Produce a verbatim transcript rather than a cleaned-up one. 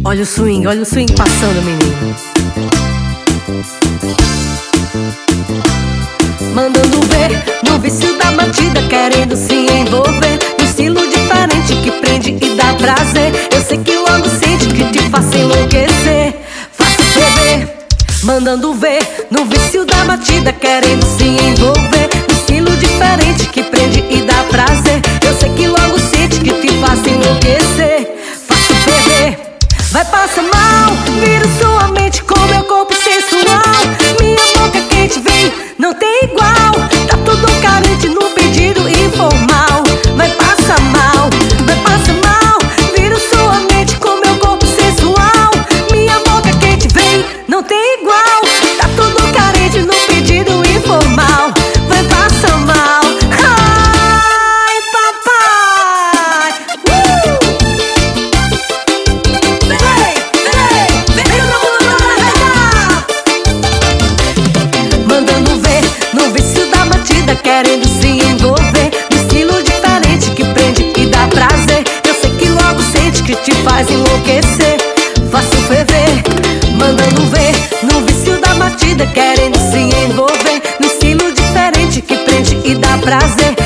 Olha o swing, olha o swing passando, menino. Mandando ver no vício da batida, querendo se envolver num estilo diferente que prende e dá prazer. Eu sei que logo sente que te faça enlouquecer, faça ferver. Mandando ver no vício da batida, querendo se envolver num estilo diferente que prende e dá prazer. Eu sei que logo sente que te faça enlouquecer, faça ferver. Vai passar mal, vira sua mente com meu corpo sensual. Minha boca quente vem, não tem igual. Tá tudo carente no pedido informal. Vai passar mal, vai passar mal, vira sua mente com meu corpo sensual. Minha boca quente vem, não tem igual. Tá tudo carente no pedido informal. Vai passar mal. Ai, papai, uh! Querendo se envolver num estilo diferente que prende e dá prazer. Eu sei que logo sente que te faz enlouquecer, faça ferver. Mandando ver no vício da batida, querendo se envolver num estilo diferente que prende e dá prazer.